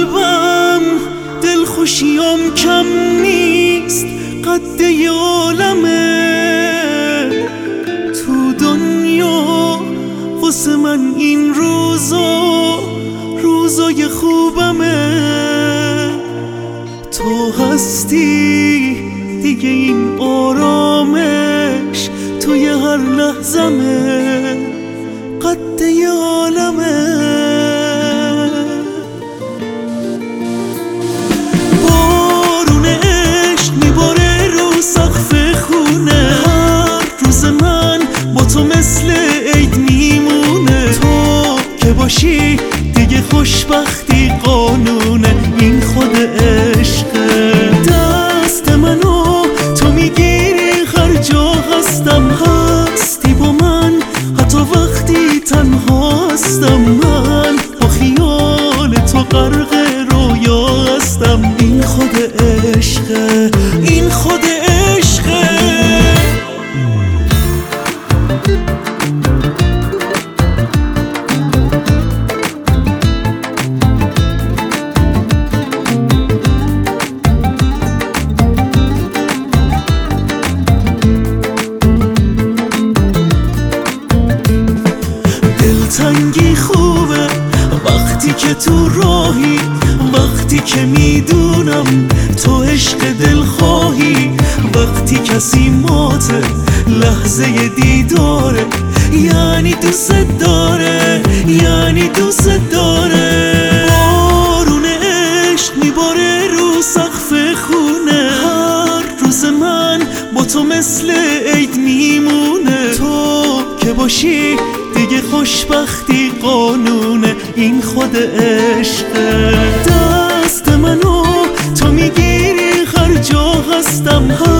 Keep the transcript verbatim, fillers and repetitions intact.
قلبم دلخوشیام کم نیست، قد یه عالمه تو دنیا واسه من این روزا روزای خوبمه. تو هستی دیگه این آرامش توی هر لحظمه، قد یه عالمه. بارون عشق میباره رو سقف خونه، هر روز من با تو مثل عید میمونه. تو که باشی دیگه خوشبختی قانونه، این خود عشقه. دست منو تو میگیری هر جا هستم، هستی با من حتی وقتی تنها هستم. من با خیال تو غرق رویا هستم، این خود عشقه، این خود عشقه. دلتنگی خوبه وقتی که تو راهی، وقتی که میدونم تو عشق دلخواهی. وقتی کسی ماته لحظه دیداره، یعنی دوست داره، یعنی دوست داره. بارون عشق میباره رو سقف خونه، هر روز من با تو مثل عید میمونه. تو که باشی دیگه خوشبختی قانونه، این خود عشقه. دست منو تو میگیری هر جا هستم،